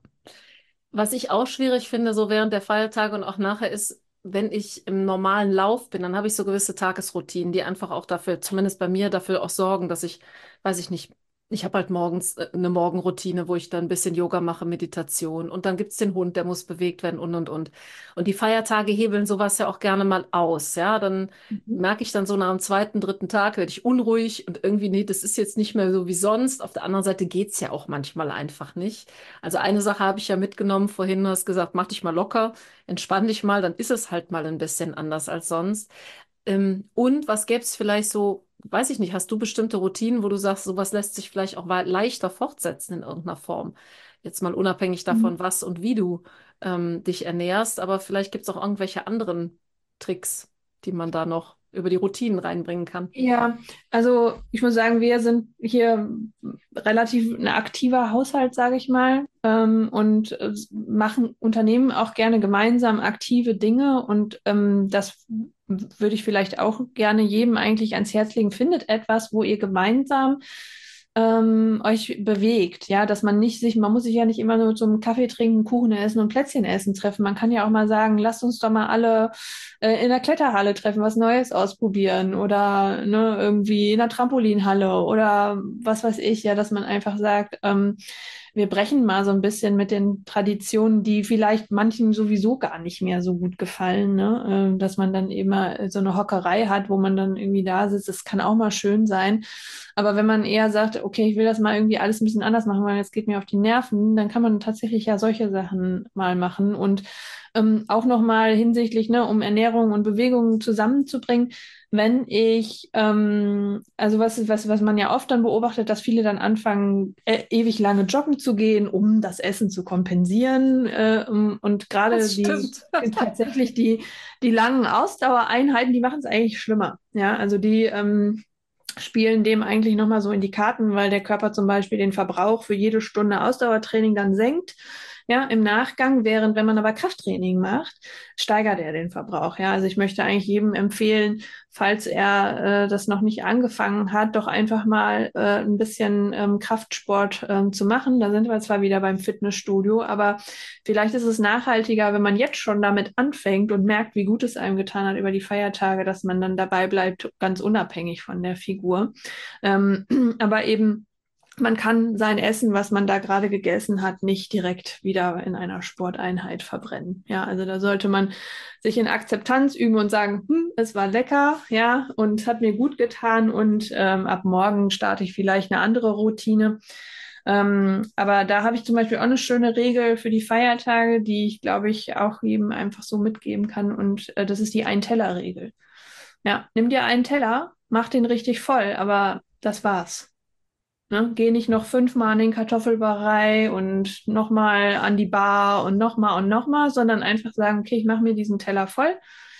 Was ich auch schwierig finde, so während der Feiertage und auch nachher, ist, wenn ich im normalen Lauf bin, dann habe ich so gewisse Tagesroutinen, die einfach auch dafür, zumindest bei mir, dafür auch sorgen, dass ich, weiß ich nicht, ich habe halt morgens äh, eine Morgenroutine, wo ich dann ein bisschen Yoga mache, Meditation und dann gibt's den Hund, der muss bewegt werden und und und. Und die Feiertage hebeln sowas ja auch gerne mal aus, ja, dann Mhm. merke ich dann so nach dem zweiten, dritten Tag, werde ich unruhig und irgendwie, nee, das ist jetzt nicht mehr so wie sonst. Auf der anderen Seite geht's ja auch manchmal einfach nicht. Also eine Sache habe ich ja mitgenommen vorhin, du hast gesagt, mach dich mal locker, entspann dich mal, dann ist es halt mal ein bisschen anders als sonst. Ähm, und was gäbe es vielleicht so, weiß ich nicht, hast du bestimmte Routinen, wo du sagst, sowas lässt sich vielleicht auch wei- leichter fortsetzen in irgendeiner Form? Jetzt mal unabhängig davon, was und wie du ähm, dich ernährst, aber vielleicht gibt es auch irgendwelche anderen Tricks, die man da noch über die Routinen reinbringen kann. Ja, also ich muss sagen, wir sind hier relativ ein aktiver Haushalt, sage ich mal, ähm, und äh, machen Unternehmen auch gerne gemeinsam aktive Dinge und ähm, das würde ich vielleicht auch gerne jedem eigentlich ans Herz legen, findet etwas, wo ihr gemeinsam ähm, euch bewegt, ja, dass man nicht sich, man muss sich ja nicht immer nur zum Kaffee trinken, Kuchen essen und Plätzchen essen treffen. Man kann ja auch mal sagen, lasst uns doch mal alle äh, in der Kletterhalle treffen, was Neues ausprobieren oder ne, irgendwie in der Trampolinhalle oder was weiß ich, ja, dass man einfach sagt, ähm, wir brechen mal so ein bisschen mit den Traditionen, die vielleicht manchen sowieso gar nicht mehr so gut gefallen, ne? Äh, dass man dann immer so eine Hockerei hat, wo man dann irgendwie da sitzt. Das kann auch mal schön sein. Aber wenn man eher sagt, okay, ich will das mal irgendwie alles ein bisschen anders machen, weil es geht mir auf die Nerven, dann kann man tatsächlich ja solche Sachen mal machen. Und ähm, auch nochmal hinsichtlich, ne, um Ernährung und Bewegung zusammenzubringen, wenn ich, ähm, also was, was, was man ja oft dann beobachtet, dass viele dann anfangen, äh, ewig lange joggen zu gehen, um das Essen zu kompensieren. Äh, um, und gerade Das die stimmt. tatsächlich die, die langen Ausdauereinheiten, die machen es eigentlich schlimmer. Ja, also die ähm, spielen dem eigentlich nochmal so in die Karten, weil der Körper zum Beispiel den Verbrauch für jede Stunde Ausdauertraining dann senkt. Ja, im Nachgang, während wenn man aber Krafttraining macht, steigert er den Verbrauch. Ja, also ich möchte eigentlich jedem empfehlen, falls er äh, das noch nicht angefangen hat, doch einfach mal äh, ein bisschen ähm, Kraftsport ähm, zu machen. Da sind wir zwar wieder beim Fitnessstudio, aber vielleicht ist es nachhaltiger, wenn man jetzt schon damit anfängt und merkt, wie gut es einem getan hat über die Feiertage, dass man dann dabei bleibt, ganz unabhängig von der Figur. Ähm, aber eben man kann sein Essen, was man da gerade gegessen hat, nicht direkt wieder in einer Sporteinheit verbrennen. Ja, also da sollte man sich in Akzeptanz üben und sagen, hm, es war lecker, ja, und hat mir gut getan und ähm, ab morgen starte ich vielleicht eine andere Routine. Ähm, aber da habe ich zum Beispiel auch eine schöne Regel für die Feiertage, die ich, glaube ich, auch jedem einfach so mitgeben kann. Und äh, das ist die Ein-Teller-Regel. Ja, nimm dir einen Teller, mach den richtig voll, aber das war's. Ne? Geh nicht noch fünfmal an den Kartoffelbrei und nochmal an die Bar und nochmal und nochmal, sondern einfach sagen, okay, ich mache mir diesen Teller voll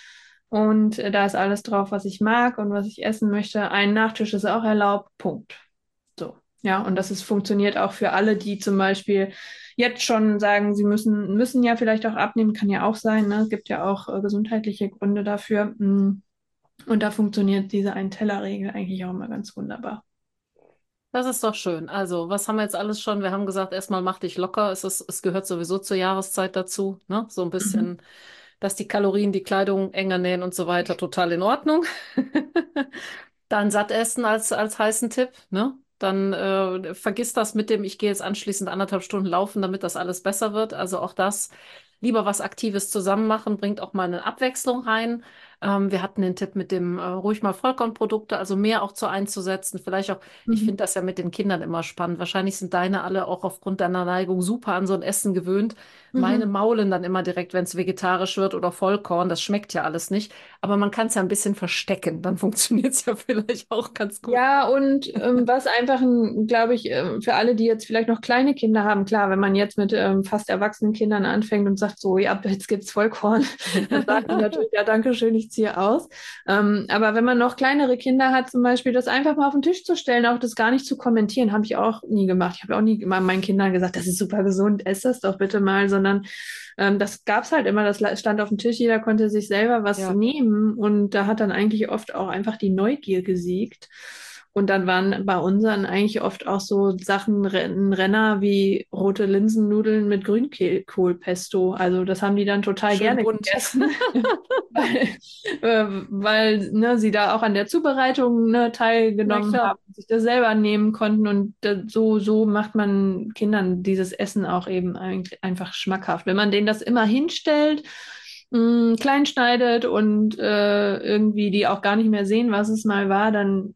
und äh, da ist alles drauf, was ich mag und was ich essen möchte. Ein Nachtisch ist auch erlaubt. Punkt. So. Ja, und das ist, funktioniert auch für alle, die zum Beispiel jetzt schon sagen, sie müssen, müssen ja vielleicht auch abnehmen, kann ja auch sein, ne? Es gibt ja auch äh, gesundheitliche Gründe dafür. Mm. Und da funktioniert diese Ein-Teller-Regel eigentlich auch immer ganz wunderbar. Das ist doch schön. Also, was haben wir jetzt alles schon? Wir haben gesagt, erstmal mach dich locker. Es ist, es gehört sowieso zur Jahreszeit dazu, ne? So ein Mhm. bisschen, dass die Kalorien, die Kleidung enger nähen und so weiter, total in Ordnung. Dann satt essen als, als heißen Tipp, ne? Dann äh, vergiss das mit dem, ich gehe jetzt anschließend anderthalb Stunden laufen, damit das alles besser wird. Also auch das, lieber was Aktives zusammen machen, bringt auch mal eine Abwechslung rein. Ähm, wir hatten den Tipp mit dem äh, ruhig mal Vollkornprodukte, also mehr auch zu einzusetzen. Vielleicht auch, ich Mhm. finde das ja mit den Kindern immer spannend. Wahrscheinlich sind deine alle auch aufgrund deiner Neigung super an so ein Essen gewöhnt. Meine Mhm. maulen dann immer direkt, wenn es vegetarisch wird oder Vollkorn. Das schmeckt ja alles nicht. Aber man kann es ja ein bisschen verstecken. Dann funktioniert es ja vielleicht auch ganz gut. Ja, und ähm, was einfach, glaube ich, ähm, für alle, die jetzt vielleicht noch kleine Kinder haben, klar, wenn man jetzt mit ähm, fast erwachsenen Kindern anfängt und sagt, so, ja, jetzt gibt's Vollkorn, dann sagen die natürlich, ja, danke schön, ich ziehe aus. Ähm, aber wenn man noch kleinere Kinder hat, zum Beispiel, das einfach mal auf den Tisch zu stellen, auch das gar nicht zu kommentieren, habe ich auch nie gemacht. Ich habe auch nie mal meinen Kindern gesagt, das ist super gesund, ess das doch bitte mal, sondern ähm, das gab's halt immer, das stand auf dem Tisch, jeder konnte sich selber was Ja. nehmen und da hat dann eigentlich oft auch einfach die Neugier gesiegt. Und dann waren bei unseren eigentlich oft auch so Sachen, Ren- Renner wie rote Linsennudeln mit Grünkohlpesto. Also das haben die dann total Schön gerne bunt. gegessen, weil, äh, weil ne, sie da auch an der Zubereitung ne, Na teilgenommen klar. haben, sich das selber nehmen konnten. Und äh, so, so macht man Kindern dieses Essen auch eben eigentlich einfach schmackhaft. Wenn man denen das immer hinstellt, mh, klein schneidet und äh, irgendwie die auch gar nicht mehr sehen, was es mal war, dann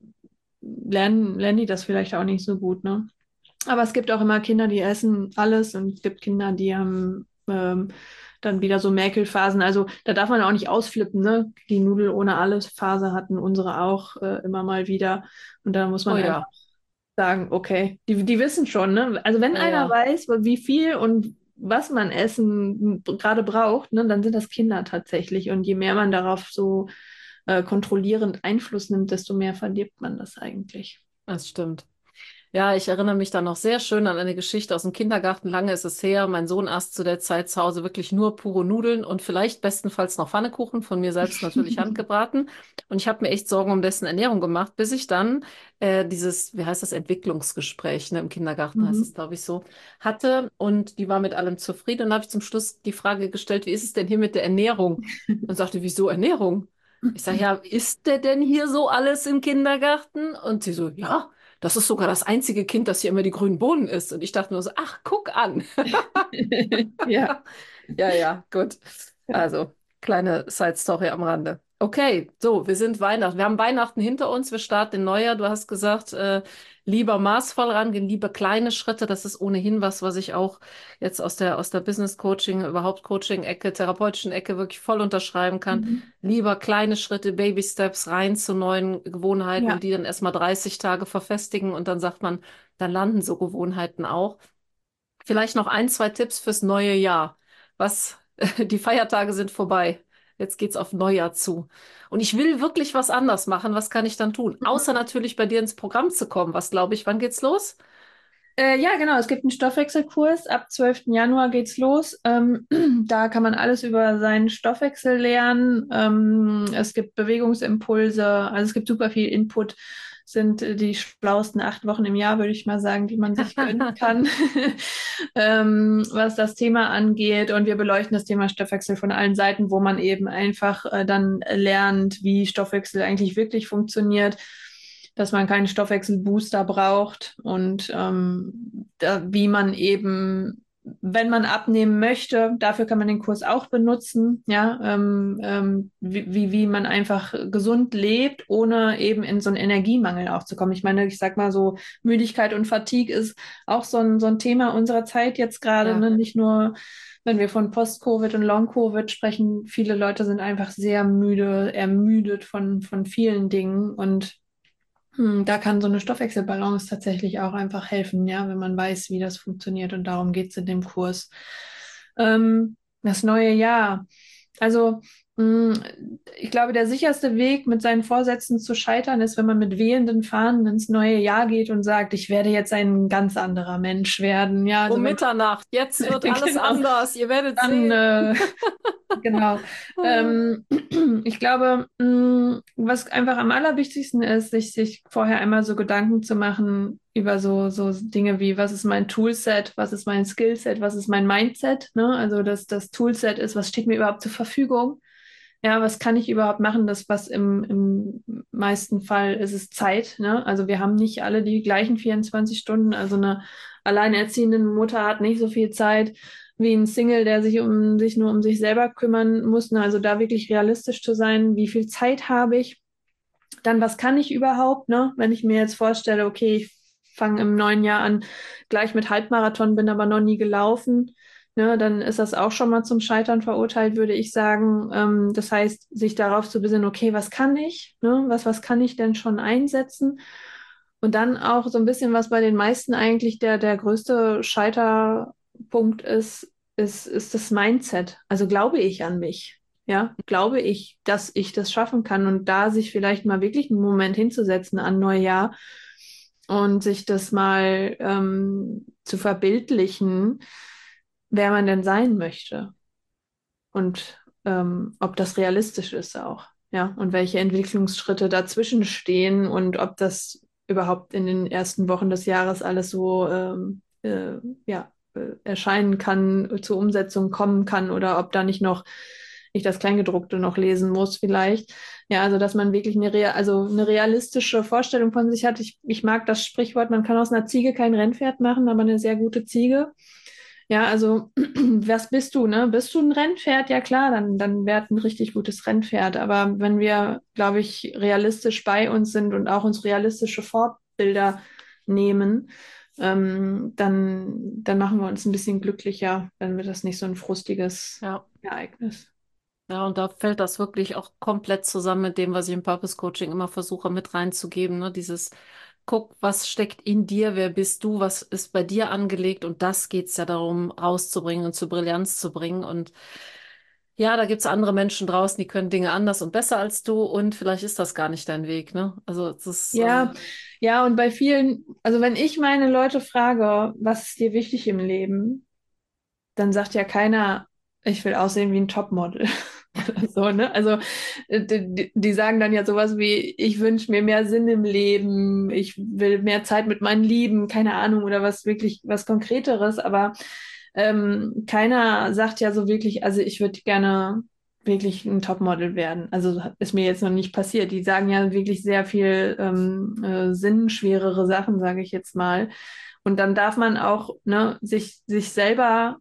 lernen, lernen die das vielleicht auch nicht so gut, ne? Aber es gibt auch immer Kinder, die essen alles und es gibt Kinder, die haben ähm, dann wieder so Mäkelphasen. Also da darf man auch nicht ausflippen, ne? Die Nudel ohne alles Phase hatten unsere auch äh, immer mal wieder. Und da muss Oh man einfach ja. sagen, okay, die, die wissen schon, ne? Also wenn Ja, einer ja. weiß, wie viel und was man Essen gerade braucht, ne, dann sind das Kinder tatsächlich. Und je mehr man darauf so äh, kontrollierend Einfluss nimmt, desto mehr verdirbt man das eigentlich. Das stimmt. Ja, ich erinnere mich da noch sehr schön an eine Geschichte aus dem Kindergarten. Lange ist es her. Mein Sohn aß zu der Zeit zu Hause wirklich nur pure Nudeln und vielleicht bestenfalls noch Pfannekuchen, von mir selbst natürlich handgebraten. Und ich habe mir echt Sorgen um dessen Ernährung gemacht, bis ich dann äh, dieses, wie heißt das, Entwicklungsgespräch, ne, im Kindergarten heißt es, Mhm. glaube ich, so, hatte. Und die war mit allem zufrieden. Und dann habe ich zum Schluss die Frage gestellt, wie ist es denn hier mit der Ernährung? Und sagte, wieso Ernährung? Ich sage, ja, isst der denn hier so alles im Kindergarten? Und sie so, ja. Das ist sogar das einzige Kind, das hier immer die grünen Bohnen isst. Und ich dachte nur so, ach, guck an. Ja. Ja, ja, gut. Also, kleine Side-Story am Rande. Okay, so, wir sind Weihnachten. Wir haben Weihnachten hinter uns. Wir starten in Neujahr. Du hast gesagt, äh, lieber maßvoll rangehen, lieber kleine Schritte. Das ist ohnehin was, was ich auch jetzt aus der, aus der Business-Coaching, überhaupt Coaching-Ecke, therapeutischen Ecke wirklich voll unterschreiben kann. Mhm. Lieber kleine Schritte, Baby-Steps rein zu neuen Gewohnheiten und Ja. die dann erstmal dreißig Tage verfestigen und dann sagt man, dann landen so Gewohnheiten auch. Vielleicht noch ein, zwei Tipps fürs neue Jahr. Was, die Feiertage sind vorbei. Jetzt geht's auf Neujahr zu. Und ich will wirklich was anders machen. Was kann ich dann tun? Außer natürlich bei dir ins Programm zu kommen. Was glaube ich, wann geht's los? Äh, ja, genau. Es gibt einen Stoffwechselkurs. Ab zwölften Januar geht's los. Ähm, da kann man alles über seinen Stoffwechsel lernen. Ähm, es gibt Bewegungsimpulse. Also es gibt super viel Input. Sind äh, die schlauesten acht Wochen im Jahr, würde ich mal sagen, die man sich gönnen kann, ähm, was das Thema angeht. Und wir beleuchten das Thema Stoffwechsel von allen Seiten, wo man eben einfach äh, dann lernt, wie Stoffwechsel eigentlich wirklich funktioniert, dass man keinen Stoffwechselbooster braucht und ähm, da, wie man eben, wenn man abnehmen möchte, dafür kann man den Kurs auch benutzen, ja, ähm, ähm, wie, wie, wie man einfach gesund lebt, ohne eben in so einen Energiemangel auch zu kommen. Ich meine, ich sag mal so, Müdigkeit und Fatigue ist auch so ein, so ein Thema unserer Zeit jetzt gerade, Ja. ne? Nicht nur wenn wir von Post-Covid und Long-Covid sprechen, viele Leute sind einfach sehr müde, ermüdet von, von vielen Dingen und hm, da kann so eine Stoffwechselbalance tatsächlich auch einfach helfen, ja, wenn man weiß, wie das funktioniert. Und darum geht es in dem Kurs. Ähm, das neue Jahr. Also, mh, ich glaube, der sicherste Weg, mit seinen Vorsätzen zu scheitern, ist, wenn man mit wehenden Fahnen ins neue Jahr geht und sagt, ich werde jetzt ein ganz anderer Mensch werden. Ja, also Um wenn Mitternacht. Jetzt wird man, alles genau, anders. Ihr werdet dann, sehen. äh, genau. Ähm, ich glaube, mh, was einfach am allerwichtigsten ist, sich, sich vorher einmal so Gedanken zu machen über so, so Dinge wie, was ist mein Toolset, was ist mein Skillset, was ist mein Mindset, ne? Also das, das Toolset ist, was steht mir überhaupt zur Verfügung? Ja, was kann ich überhaupt machen? Das, was im, im meisten Fall ist es Zeit, ne? Also wir haben nicht alle die gleichen vierundzwanzig Stunden. Also eine alleinerziehende Mutter hat nicht so viel Zeit wie ein Single, der sich um sich nur um sich selber kümmern muss. Ne? Also da wirklich realistisch zu sein, wie viel Zeit habe ich? Dann, was kann ich überhaupt, ne? Wenn ich mir jetzt vorstelle, okay, ich fange im neuen Jahr an, gleich mit Halbmarathon, bin aber noch nie gelaufen, ne? Dann ist das auch schon mal zum Scheitern verurteilt, würde ich sagen. Ähm, das heißt, sich darauf zu besinnen, okay, was kann ich, ne? Was, was kann ich denn schon einsetzen? Und dann auch so ein bisschen, was bei den meisten eigentlich der, der größte Scheiterpunkt ist, ist, ist das Mindset. Also glaube ich an mich? Ja, glaube ich, dass ich das schaffen kann und da sich vielleicht mal wirklich einen Moment hinzusetzen an Neujahr und sich das mal ähm, zu verbildlichen, wer man denn sein möchte und ähm, ob das realistisch ist auch. Ja, und welche Entwicklungsschritte dazwischen stehen und ob das überhaupt in den ersten Wochen des Jahres alles so ähm, äh, ja, äh, erscheinen kann, zur Umsetzung kommen kann oder ob da nicht noch ich das Kleingedruckte noch lesen muss vielleicht. Ja, also dass man wirklich eine, rea also eine realistische Vorstellung von sich hat. Ich, ich mag das Sprichwort, man kann aus einer Ziege kein Rennpferd machen, aber eine sehr gute Ziege. Ja, also was bist du, ne? Bist du ein Rennpferd? Ja klar, dann, dann werd ein richtig gutes Rennpferd. Aber wenn wir, glaube ich, realistisch bei uns sind und auch uns realistische Vorbilder nehmen, ähm, dann, dann machen wir uns ein bisschen glücklicher, dann wird das nicht so ein frustiges Ja. Ereignis. Ja, und da fällt das wirklich auch komplett zusammen mit dem, was ich im Purpose Coaching immer versuche mit reinzugeben. Ne? Dieses, guck, was steckt in dir, wer bist du, was ist bei dir angelegt und das geht's ja darum, rauszubringen und zur Brillanz zu bringen. Und Ja, da gibt's andere Menschen draußen, die können Dinge anders und besser als du und vielleicht ist das gar nicht dein Weg, ne? Also es ist, Ja, ähm, ja, und bei vielen, also wenn ich meine Leute frage, was ist dir wichtig im Leben, dann sagt ja keiner, ich will aussehen wie ein Topmodel oder so, ne? Also äh, die, die sagen dann ja sowas wie, ich wünsche mir mehr Sinn im Leben, ich will mehr Zeit mit meinen Lieben, keine Ahnung, oder was wirklich was Konkreteres, aber ähm, keiner sagt ja so wirklich, also ich würde gerne wirklich ein Topmodel werden. Also ist mir jetzt noch nicht passiert. Die sagen ja wirklich sehr viel ähm, äh, sinnschwerere Sachen, sage ich jetzt mal. Und dann darf man auch ne, sich, sich selber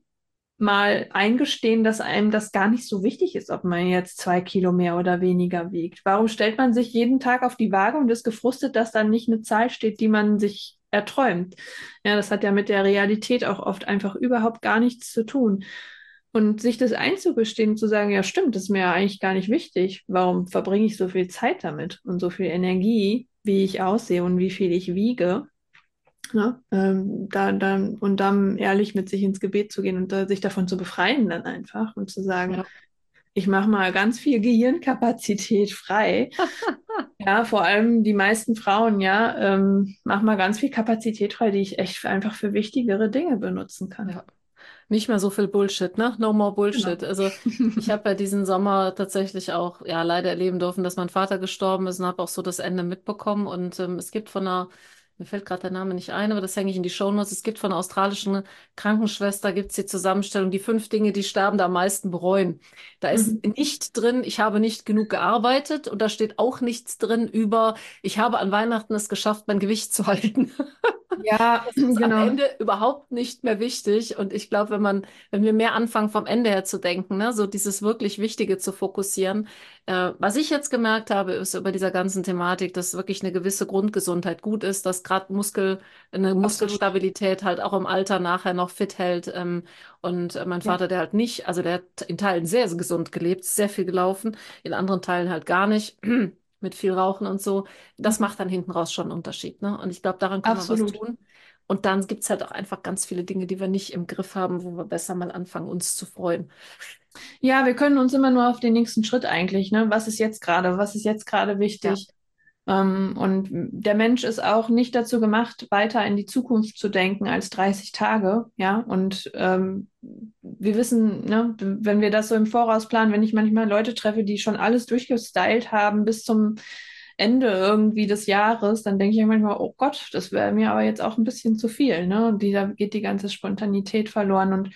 mal eingestehen, dass einem das gar nicht so wichtig ist, ob man jetzt zwei Kilo mehr oder weniger wiegt. Warum stellt man sich jeden Tag auf die Waage und ist gefrustet, dass dann nicht eine Zahl steht, die man sich erträumt? Ja, das hat ja mit der Realität auch oft einfach überhaupt gar nichts zu tun. Und sich das einzugestehen, zu sagen, ja, stimmt, das ist mir ja eigentlich gar nicht wichtig. Warum verbringe ich so viel Zeit damit und so viel Energie, wie ich aussehe und wie viel ich wiege? Ne? Ähm, da, dann, und dann ehrlich mit sich ins Gebet zu gehen und da, sich davon zu befreien dann einfach und zu sagen, ja. ich mache mal ganz viel Gehirnkapazität frei. Ja, vor allem die meisten Frauen, ja, ähm, mach mal ganz viel Kapazität frei, die ich echt für, einfach für wichtigere Dinge benutzen kann. Ja. Nicht mehr so viel Bullshit, ne? No more Genau. Bullshit. Also ich habe ja diesen Sommer tatsächlich auch, ja, leider erleben dürfen, dass mein Vater gestorben ist und habe auch so das Ende mitbekommen. Und ähm, es gibt von einer, mir fällt gerade der Name nicht ein, aber das hänge ich in die Shownotes, es gibt von einer australischen Krankenschwester, gibt es die Zusammenstellung, die fünf Dinge, die Sterbende am meisten bereuen. Da Mhm. ist nicht drin, ich habe nicht genug gearbeitet und da steht auch nichts drin über, ich habe an Weihnachten es geschafft, mein Gewicht zu halten. Ja, Das ist am genau. Ende überhaupt nicht mehr wichtig. Und ich glaube, wenn man, wenn wir mehr anfangen, vom Ende her zu denken, ne, so dieses wirklich Wichtige zu fokussieren. Äh, was ich jetzt gemerkt habe, ist über dieser ganzen Thematik, dass wirklich eine gewisse Grundgesundheit gut ist, dass gerade Muskel, eine Absolut. Muskelstabilität halt auch im Alter nachher noch fit hält. Ähm, und äh, mein Ja, Vater, der halt nicht, also der hat in Teilen sehr, sehr gesund gelebt, sehr viel gelaufen, in anderen Teilen halt gar nicht. Mit viel Rauchen und so, das mhm. macht dann hinten raus schon einen Unterschied, ne? Und ich glaube, daran können wir was Absolut. tun. Und dann gibt es halt auch einfach ganz viele Dinge, die wir nicht im Griff haben, wo wir besser mal anfangen, uns zu freuen. Ja, wir können uns immer nur auf den nächsten Schritt eigentlich, ne? Was ist jetzt gerade? Was ist jetzt gerade Ja, wichtig? Ähm, und der Mensch ist auch nicht dazu gemacht, weiter in die Zukunft zu denken als dreißig Tage, ja. Und ähm, wir wissen, ne, wenn wir das so im Voraus planen, wenn ich manchmal Leute treffe, die schon alles durchgestylt haben bis zum Ende irgendwie des Jahres, dann denke ich manchmal, oh Gott, das wäre mir aber jetzt auch ein bisschen zu viel, ne? Und die, da geht die ganze Spontanität verloren und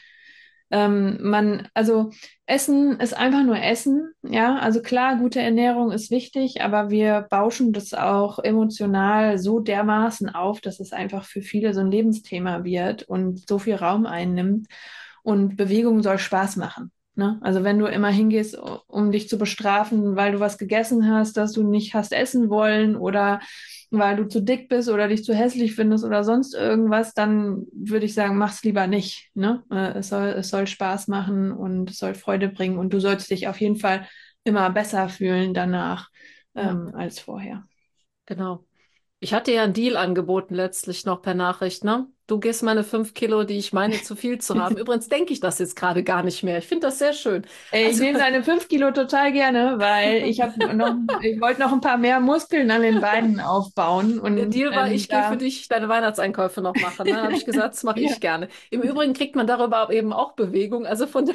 ähm, man, also Essen ist einfach nur Essen, ja. Also klar, gute Ernährung ist wichtig, aber wir bauschen das auch emotional so dermaßen auf, dass es einfach für viele so ein Lebensthema wird und so viel Raum einnimmt. Und Bewegung soll Spaß machen. Ne? Also wenn du immer hingehst, um dich zu bestrafen, weil du was gegessen hast, das du nicht hast essen wollen oder weil du zu dick bist oder dich zu hässlich findest oder sonst irgendwas, dann würde ich sagen, mach's lieber nicht. Ne? Äh, Es soll, es soll Spaß machen und es soll Freude bringen und du sollst dich auf jeden Fall immer besser fühlen danach ja, ähm, als vorher. genau. Ich hatte ja einen Deal angeboten letztlich noch per Nachricht, ne? Du gehst meine fünf Kilo, die ich meine, zu viel zu haben. Übrigens denke ich das jetzt gerade gar nicht mehr. Ich finde das sehr schön. Äh, Ich Also nehme deine fünf Kilo total gerne, weil ich habe noch, ich wollte noch ein paar mehr Muskeln an den Beinen aufbauen der und Deal war, ähm, ich gehe für da, dich deine Weihnachtseinkäufe noch machen. Ne? Habe ich gesagt, das mache ja, ich gerne. Im Übrigen kriegt man darüber eben auch Bewegung. Also von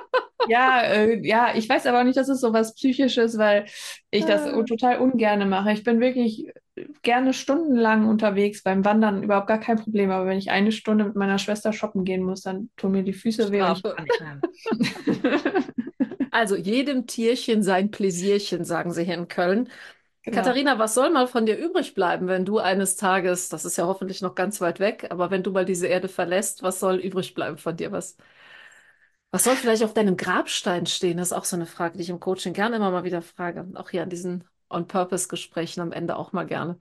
ja, äh, ja, ich weiß aber nicht, dass es so was Psychisches, weil ich das daher. total ungerne mache. Ich bin wirklich gerne stundenlang unterwegs beim Wandern, überhaupt gar kein Problem. Aber wenn ich eine Stunde mit meiner Schwester shoppen gehen muss, dann tun mir die Füße weh und ich Strafe. kann nicht mehr. Also jedem Tierchen sein Pläsierchen, sagen sie hier in Köln. Genau. Katharina, was soll mal von dir übrig bleiben, wenn du eines Tages, das ist ja hoffentlich noch ganz weit weg, aber wenn du mal diese Erde verlässt, was soll übrig bleiben von dir? Was, was soll vielleicht auf deinem Grabstein stehen? Das ist auch so eine Frage, die ich im Coaching gerne immer mal wieder frage. Auch hier an diesen On-Purpose-Gesprächen am Ende auch mal gerne.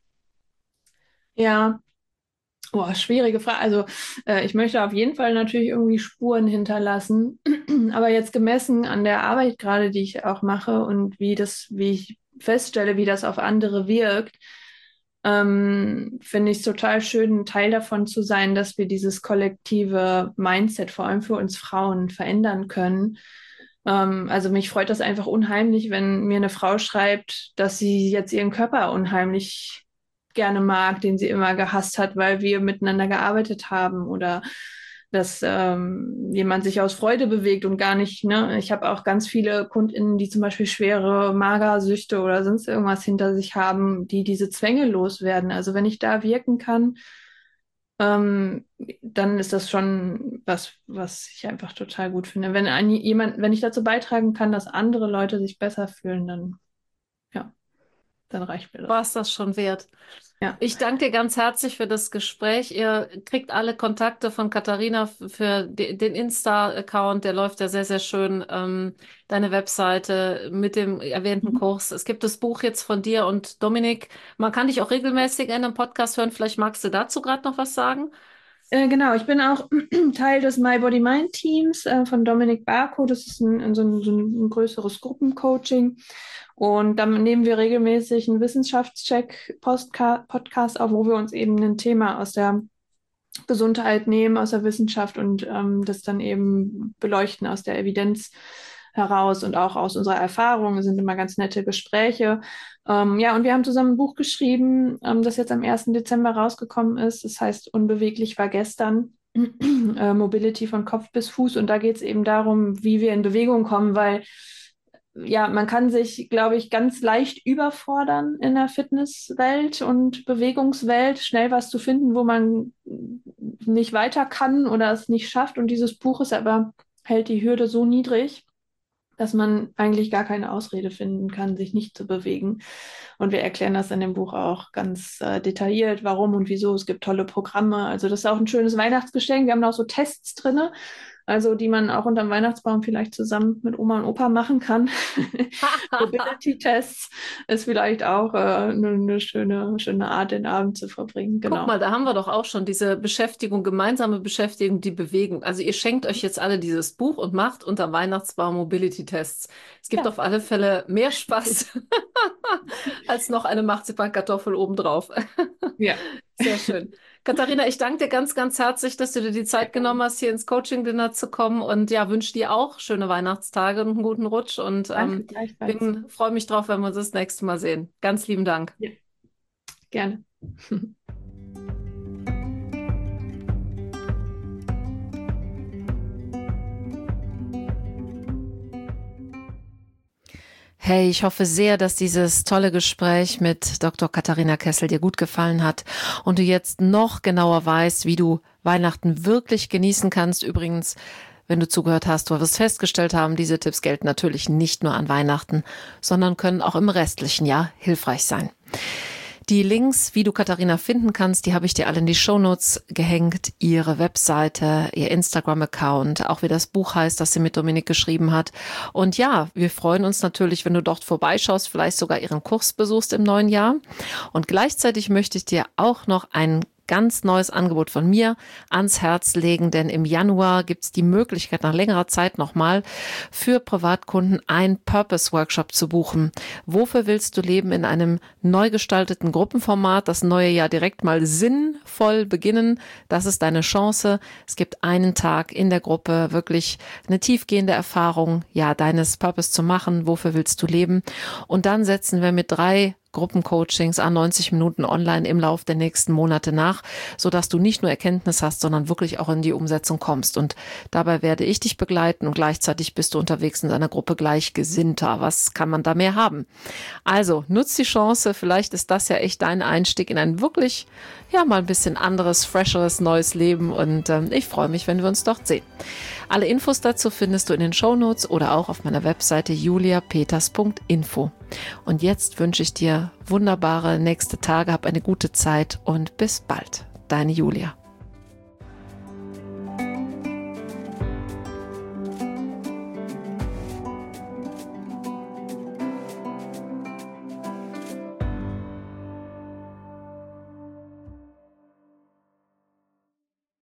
Ja. Boah, schwierige Frage. Also, äh, ich möchte auf jeden Fall natürlich irgendwie Spuren hinterlassen. Aber jetzt gemessen an der Arbeit gerade, die ich auch mache und wie das, wie ich feststelle, wie das auf andere wirkt, ähm, finde ich es total schön, ein Teil davon zu sein, dass wir dieses kollektive Mindset, vor allem für uns Frauen, verändern können. Ähm, also mich freut das einfach unheimlich, wenn mir eine Frau schreibt, dass sie jetzt ihren Körper unheimlich gerne mag, den sie immer gehasst hat, weil wir miteinander gearbeitet haben oder dass ähm, jemand sich aus Freude bewegt und gar nicht, ne? Ich habe auch ganz viele KundInnen, die zum Beispiel schwere Magersüchte oder sonst irgendwas hinter sich haben, die diese Zwänge loswerden. Also wenn ich da wirken kann, ähm, dann ist das schon was, was ich einfach total gut finde. Wenn ein, jemand, wenn ich dazu beitragen kann, dass andere Leute sich besser fühlen, dann, ja, dann reicht mir das. War es das schon wert? Ja. Ich danke dir ganz herzlich für das Gespräch. Ihr kriegt alle Kontakte von Katharina f- für de- den Insta-Account, der läuft ja sehr, sehr schön. Ähm, deine Webseite mit dem erwähnten Mhm. Kurs. Es gibt das Buch jetzt von dir und Dominik. Man kann dich auch regelmäßig in einem Podcast hören. Vielleicht magst du dazu gerade noch was sagen? Äh, genau, ich bin auch Teil des My Body Mind Teams äh, von Dominik Barko. Das ist ein, so ein, so ein größeres Gruppencoaching. Und dann nehmen wir regelmäßig einen Wissenschaftscheck-Podcast auf, wo wir uns eben ein Thema aus der Gesundheit nehmen, aus der Wissenschaft und ähm, das dann eben beleuchten aus der Evidenz heraus und auch aus unserer Erfahrung. Es sind immer ganz nette Gespräche. Ähm, ja, und wir haben zusammen ein Buch geschrieben, ähm, das jetzt am ersten Dezember rausgekommen ist. Das heißt, Unbeweglich war gestern. äh, Mobility von Kopf bis Fuß. Und da geht es eben darum, wie wir in Bewegung kommen, weil ja, man kann sich, glaube ich, ganz leicht überfordern in der Fitnesswelt und Bewegungswelt, schnell was zu finden, wo man nicht weiter kann oder es nicht schafft. Und dieses Buch ist aber, hält die Hürde so niedrig, dass man eigentlich gar keine Ausrede finden kann, sich nicht zu bewegen. Und wir erklären das in dem Buch auch ganz äh, detailliert, warum und wieso. Es gibt tolle Programme. Also das ist auch ein schönes Weihnachtsgeschenk. Wir haben da auch so Tests drinne, also die man auch unterm Weihnachtsbaum vielleicht zusammen mit Oma und Opa machen kann. Mobility-Tests ist vielleicht auch äh, eine, eine schöne, schöne Art, den Abend zu verbringen. Guck Genau. mal, da haben wir doch auch schon diese Beschäftigung, gemeinsame Beschäftigung, die Bewegung. Also ihr schenkt euch jetzt alle dieses Buch und macht unter Weihnachtsbaum Mobility-Tests. Es gibt Ja. auf alle Fälle mehr Spaß als noch eine Marzipankartoffel obendrauf. Ja. Sehr schön. Katharina, ich danke dir ganz, ganz herzlich, dass du dir die Sehr Zeit gerne. genommen hast, hier ins Coaching-Dinner zu kommen und ja, wünsche dir auch schöne Weihnachtstage und einen guten Rutsch und Danke ähm, gleichfalls. bin, freue mich drauf, wenn wir uns das nächste Mal sehen. Ganz lieben Dank. Ja, gerne. Hey, ich hoffe sehr, dass dieses tolle Gespräch mit Doktor Katharina Kessel dir gut gefallen hat und du jetzt noch genauer weißt, wie du Weihnachten wirklich genießen kannst. Übrigens, wenn du zugehört hast, du wirst festgestellt haben, diese Tipps gelten natürlich nicht nur an Weihnachten, sondern können auch im restlichen Jahr hilfreich sein. Die Links, wie du Katharina finden kannst, die habe ich dir alle in die Shownotes gehängt. Ihre Webseite, ihr Instagram-Account, auch wie das Buch heißt, das sie mit Dominik geschrieben hat. Und ja, wir freuen uns natürlich, wenn du dort vorbeischaust, vielleicht sogar ihren Kurs besuchst im neuen Jahr. Und gleichzeitig möchte ich dir auch noch einen ganz neues Angebot von mir ans Herz legen, denn im Januar gibt es die Möglichkeit, nach längerer Zeit nochmal für Privatkunden einen Purpose-Workshop zu buchen. Wofür willst du leben in einem neu gestalteten Gruppenformat, das neue Jahr direkt mal sinnvoll beginnen? Das ist deine Chance. Es gibt einen Tag in der Gruppe, wirklich eine tiefgehende Erfahrung, ja, deines Purpose zu machen. Wofür willst du leben? Und dann setzen wir mit drei Gruppencoachings an neunzig Minuten online im Lauf der nächsten Monate nach, sodass du nicht nur Erkenntnis hast, sondern wirklich auch in die Umsetzung kommst. Und dabei werde ich dich begleiten und gleichzeitig bist du unterwegs in einer Gruppe Gleichgesinnter. Was kann man da mehr haben? Also nutz die Chance, vielleicht ist das ja echt dein Einstieg in ein wirklich, ja, mal ein bisschen anderes, fresheres, neues Leben und ähm, ich freue mich, wenn wir uns dort sehen. Alle Infos dazu findest du in den Shownotes oder auch auf meiner Webseite julia peters punkt info. Und jetzt wünsche ich dir wunderbare nächste Tage, hab eine gute Zeit und bis bald. Deine Julia.